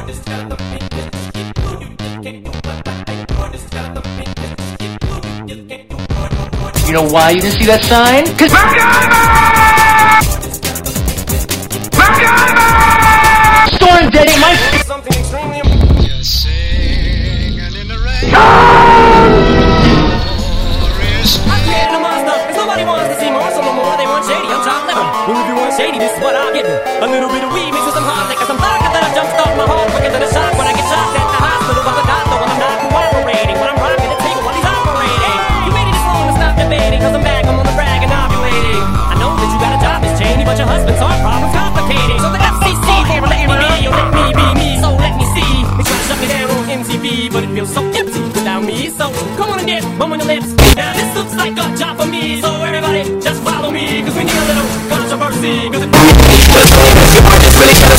You know why you didn't see that sign? 'Cause Storm Daddy, my something extremely important. Just singing in the rain. I created a monster, cause nobody wants to see more, so no more they want shady, I'm chopped liver. Well, if you want shady, this is what I'll give you. A little bit of weed mixed with some hard liquor, some vodka that I jumpstart my heart quicker than a shot when I get shot at the hospital by the doctor when I'm not cooperating, when I'm rocking the table while he's operating. You waited this long to stop debating, cause I'm back, I'm on the brag and ovulating. I know that you got a job, Miss Cheney, but your husband's heart problem's complicating. So the FCC won't let me be, or let me be me, so let me see. They try to shut me down on MTV, but it feels so empty without me. So come on and dip, bum on your lips. Now this looks like a job for me, so everybody just follow me, cause we need a little controversy, cause it really